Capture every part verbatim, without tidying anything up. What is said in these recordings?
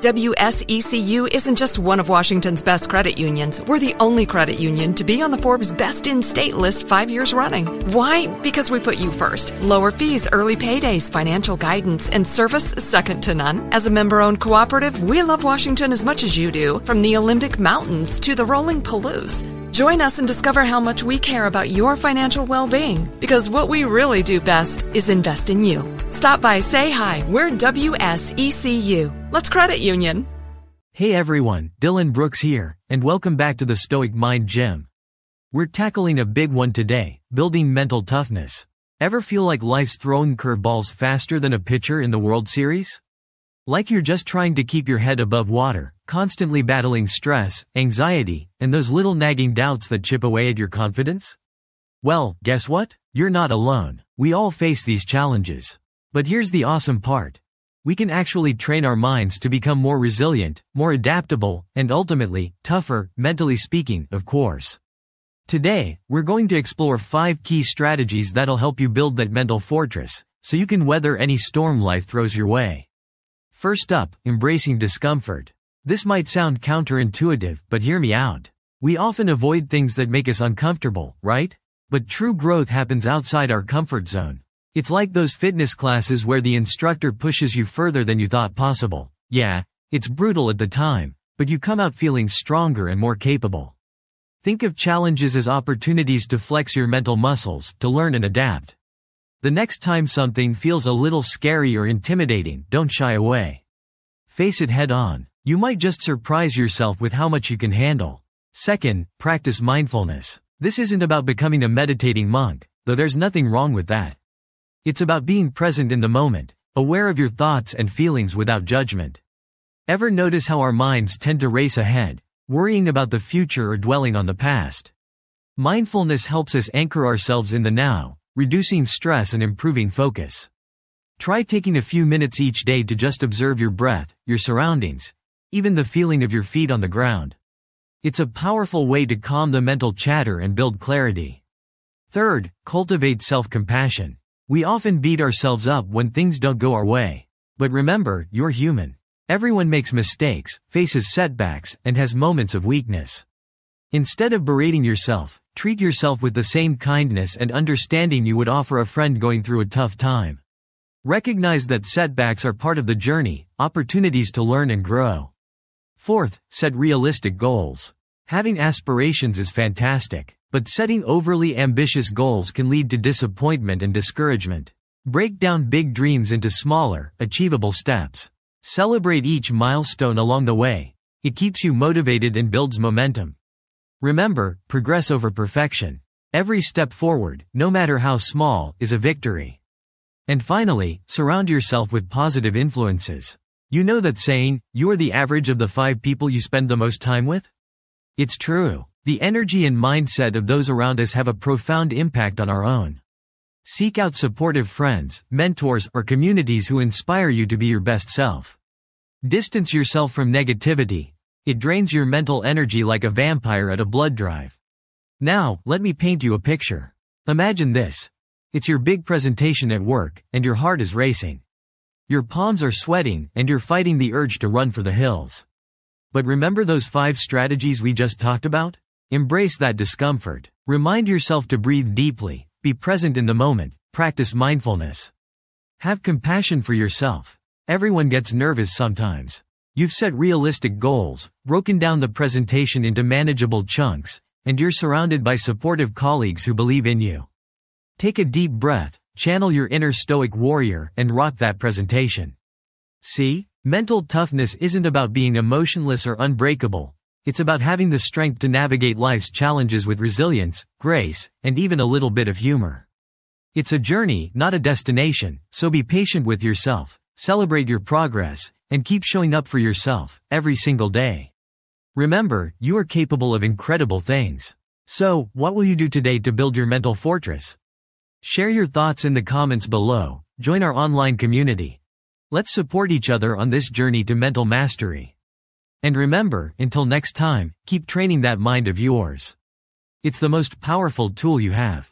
W S E C U isn't just one of Washington's best credit unions. We're the only credit union to be on the Forbes Best in State list five years running. Why? Because we put you first. Lower fees, early paydays, financial guidance, and service second to none. As a member-owned cooperative, we love Washington as much as you do, from the Olympic Mountains to the rolling Palouse. Join us and discover how much we care about your financial well-being, because what we really do best is invest in you. Stop by, say hi. We're W S E C U. Let's credit union. Hey everyone, Dylan Brooks here, and welcome back to the Stoic Mind Gym. We're tackling a big one today, building mental toughness. Ever feel like life's throwing curveballs faster than a pitcher in the World Series? Like you're just trying to keep your head above water, constantly battling stress, anxiety, and those little nagging doubts that chip away at your confidence? Well, guess what? You're not alone. We all face these challenges. But here's the awesome part. We can actually train our minds to become more resilient, more adaptable, and ultimately, tougher, mentally speaking, of course. Today, we're going to explore five key strategies that'll help you build that mental fortress, so you can weather any storm life throws your way. First up, embracing discomfort. This might sound counterintuitive, but hear me out. We often avoid things that make us uncomfortable, right? But true growth happens outside our comfort zone. It's like those fitness classes where the instructor pushes you further than you thought possible. Yeah, it's brutal at the time, but you come out feeling stronger and more capable. Think of challenges as opportunities to flex your mental muscles, to learn and adapt. The next time something feels a little scary or intimidating, don't shy away. Face it head on. You might just surprise yourself with how much you can handle. Second, practice mindfulness. This isn't about becoming a meditating monk, though there's nothing wrong with that. It's about being present in the moment, aware of your thoughts and feelings without judgment. Ever notice how our minds tend to race ahead, worrying about the future or dwelling on the past? Mindfulness helps us anchor ourselves in the now, reducing stress and improving focus. Try taking a few minutes each day to just observe your breath, your surroundings, even the feeling of your feet on the ground. It's a powerful way to calm the mental chatter and build clarity. Third, cultivate self-compassion. We often beat ourselves up when things don't go our way. But remember, you're human. Everyone makes mistakes, faces setbacks, and has moments of weakness. Instead of berating yourself, treat yourself with the same kindness and understanding you would offer a friend going through a tough time. Recognize that setbacks are part of the journey, opportunities to learn and grow. Fourth, set realistic goals. Having aspirations is fantastic, but setting overly ambitious goals can lead to disappointment and discouragement. Break down big dreams into smaller, achievable steps. Celebrate each milestone along the way. It keeps you motivated and builds momentum. Remember, progress over perfection. Every step forward, no matter how small, is a victory. And finally, surround yourself with positive influences. You know that saying, you're the average of the five people you spend the most time with? It's true. The energy and mindset of those around us have a profound impact on our own. Seek out supportive friends, mentors, or communities who inspire you to be your best self. Distance yourself from negativity. It drains your mental energy like a vampire at a blood drive. Now, let me paint you a picture. Imagine this. It's your big presentation at work, and your heart is racing. Your palms are sweating, and you're fighting the urge to run for the hills. But remember those five strategies we just talked about? Embrace that discomfort. Remind yourself to breathe deeply, be present in the moment, practice mindfulness. Have compassion for yourself. Everyone gets nervous sometimes. You've set realistic goals, broken down the presentation into manageable chunks, and you're surrounded by supportive colleagues who believe in you. Take a deep breath, channel your inner stoic warrior, and rock that presentation. See, mental toughness isn't about being emotionless or unbreakable. It's about having the strength to navigate life's challenges with resilience, grace, and even a little bit of humor. It's a journey, not a destination, so be patient with yourself, celebrate your progress, and keep showing up for yourself, every single day. Remember, you are capable of incredible things. So, what will you do today to build your mental fortress? Share your thoughts in the comments below, join our online community. Let's support each other on this journey to mental mastery. And remember, until next time, keep training that mind of yours. It's the most powerful tool you have.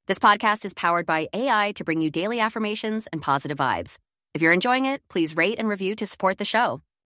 This podcast is powered by A I to bring you daily affirmations and positive vibes. If you're enjoying it, please rate and review to support the show.